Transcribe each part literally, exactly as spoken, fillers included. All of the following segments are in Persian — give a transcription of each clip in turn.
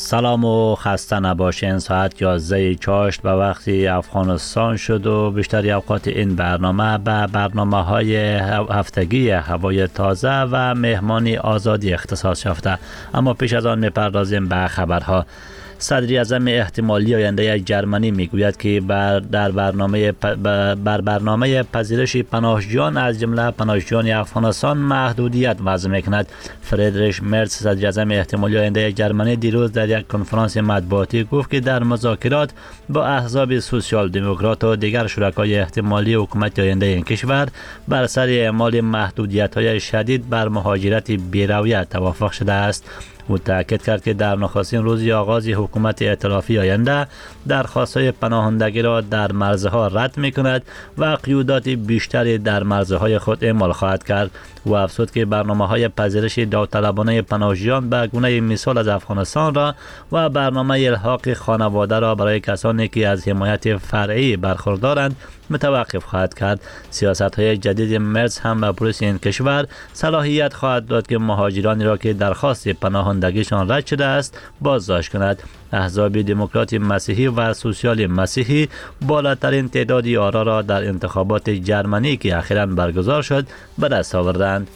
سلام و خسته نباشین. ساعت یازده چاشت به وقت افغانستان شد و بیشتر اوقات این برنامه به برنامه های هفتگی هوای تازه و مهمانی آزادی اختصاص یافته. اما پیش از آن میپردازیم به خبرها. صدر اعظم احتمالی آینده جرمنی میگوید که بر در برنامه بر برنامه پذیرش پناهجویان از جمله پناهجویان افغانستان محدودیت وضع میکند. فریدریش مرز، صدر اعظم احتمالی آینده جرمنی، دیروز در یک کنفرانس مطبوعاتی گفت که در مذاکرات با احزاب سوسیال دموکرات و دیگر شرکای احتمالی حکومت آینده این کشور بر سر اعمال محدودیت‌های شدید بر مهاجرت بی‌رویه توافق شده است. او تاکید کرد که در نخستین روز آغاز حکومت ائتلافی آینده درخواست‌های پناهندگی را در مرزها رد می‌کند و قیودات بیشتری در مرزهای خود اعمال خواهد کرد. او افزود که برنامه‌های پذیرش داوطلبانه پناهجویان به گونه مثال از افغانستان را و برنامه الحاق خانواده را برای کسانی که از حمایت فرعی برخوردارند متوقف خواهد کرد. سیاست‌های جدید مرز هم به پلیس این کشور صلاحیت خواهد داد که مهاجرانی را که درخواست پناهندگیشان رد شده است بازداشت کند. احزاب دموکرات مسیحی و سوسیال مسیحی بالاترین تعداد آرا را در انتخابات جرمنی که اخیراً برگزار شد به دست آوردند.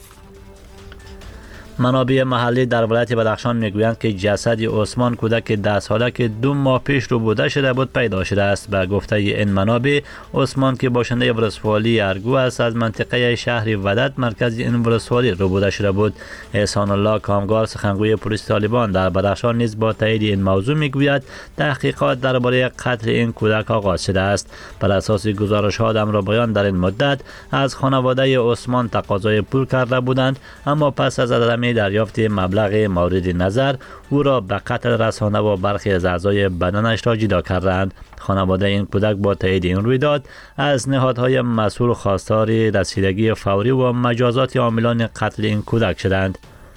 منابع محلی در ولایت بدخشان میگویند که جسد عثمان، کودک ده ساله که دو ماه پیش ربوده شده بود، پیدا شده است. به گفته این منابع، عثمان که باشنده ولسوالی ارگو است، از منطقه شهر ودت مرکز این ولسوالی ربوده شده بود. احسان الله کامگار، سخنگوی پلیس طالبان در بدخشان، نیز با تایید این موضوع میگوید تحقیقات درباره قتل این کودک آغاز شده است. بر اساس گزارش‌ها امرابیان در این مدت از خانواده عثمان تقاضای پول کرده بودند، اما پس از عدم دریافت مبلغ مورد نظر او را به قتل رسانده و برخی از اعضای بدنش را جدا کردند. خانواده این کودک با تایید این رویداد از نهادهای مسئول خواستار رسیدگی فوری و مجازات عاملان قتل این کودک شدند.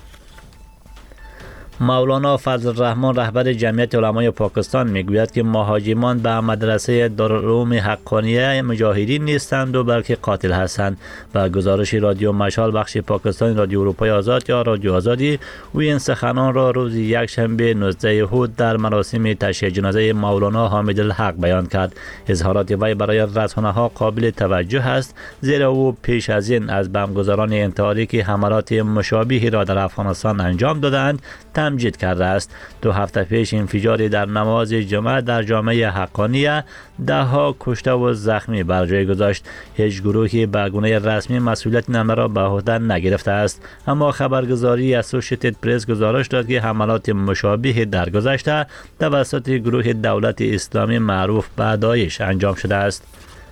مولانا فضل الرحمن، رهبر جمعیت علمای پاکستان، میگوید که مهاجمان به مدرسه دارالعلوم حقانیه مجاهدین نیستند و بلکه قاتل هستند. و گزارش رادیو مشال بخش پاکستانی رادیو اروپای آزاد یا رادیو آزادی، او این سخنان را روز یکشنبه نوزده هود در مراسم تشییع جنازه مولانا حامد الحق بیان کرد. اظهارات وی برای رسانه‌ها قابل توجه است، زیرا او پیش از این از بمبگذاران انتحاری که حملات مشابهی را در افغانستان انجام دادند تمجید کرده است. دو هفته پیش انفجاری در نماز جمعه در جامعه حقانیه ده ها کشته و زخمی بر جای گذاشت. هیچ گروهی به گونه رسمی مسئولیت نامه را به عهده نگرفته است، اما خبرگزاری اسوسییتد پرس گزارش داد که حملات مشابه در گذشته توسط گروه دولت اسلامی معروف به داعش انجام شده است.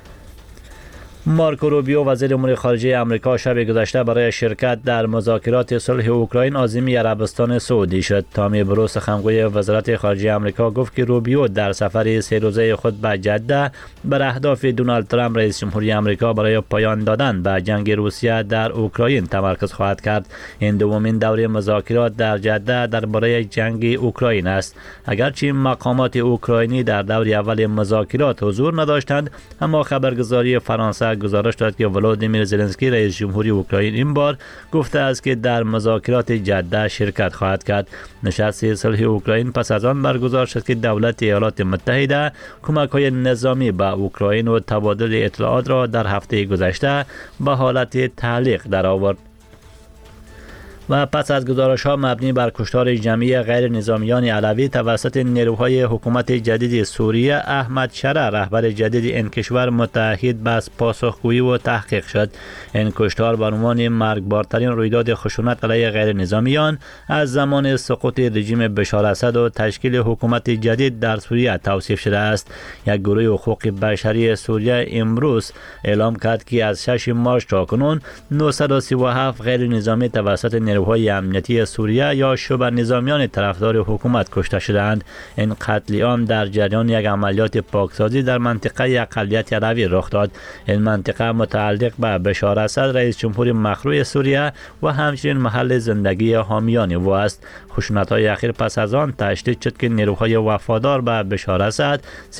مارکو روبیو، وزیر امور خارجه آمریکا، شب گذشته برای شرکت در مذاکرات صلح اوکراین عازم عربستان سعودی شد. تامی برو، سخنگوی وزارت خارجه آمریکا، گفت که روبیو در سفر سه روزه خود به جده بر اهداف دونالد ترامپ رئیس جمهوری آمریکا برای پایان دادن به جنگ روسیه در اوکراین تمرکز خواهد کرد. این دومین دوره مذاکرات در جده درباره جنگ اوکراین است. اگرچه مقامات اوکراینی در دور اول مذاکرات حضور نداشتند، اما خبرگزاری فرانسه گزارش داد که ولادیمیر زلنسکی، رئیس جمهوری اوکراین، این بار گفته است که در مذاکرات جده شرکت خواهد کرد. نشست صلح اوکراین پس از آن برگزار شد که دولت ایالات متحده کمک‌های نظامی به اوکراین و تبادل اطلاعات را در هفته گذشته به حالت تعلیق درآورد. و پس از گزارش‌ها مبنی بر کشتار جمعی غیر نظامیان علوی توسط نیروهای حکومت جدید سوریه، احمد شرع، رهبر جدید این کشور، متعهد به پاسخگویی و تحقیق شد. این کشتار به عنوان مرگبارترین رویداد خشونت علیه غیر نظامیان از زمان سقوط رژیم بشار اسد و تشکیل حکومت جدید در سوریه توصیف شده است. یک گروه حقوق بشری سوریه امروز اعلام کرد که از شش مارس تا کنون نهصد و سی و هفت غیر نظامی توسط نیروهای امنیتی سوریه یا شبه نظامیان طرفدار حکومت کشته شدند. این قتل عام در جریان یک عملیات پاکسازی در منطقه اقلیت علوی رخ داد. این منطقه متعلق به بشار اسد، رئیس جمهور مخروع سوریه، و همچنین محل زندگی حامیان او است. خشونت‌های اخیر پس از آن تشدید شد که نیروهای وفادار به بشار اسد